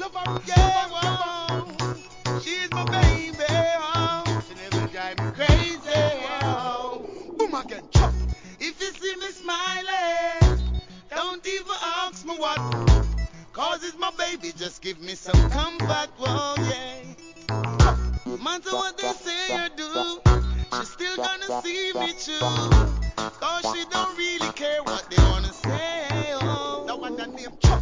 Yeah, whoa. She's my baby. Oh. She never drive me crazy. Oh. Boom again, chop. If you see me smiling, don't even ask me what. Cause it's my baby, just give me some comfort. Whoa, yeah. No matter what they say or do, she's still gonna see me through. Cause she don't really care what they wanna say. Oh. That one that name chop.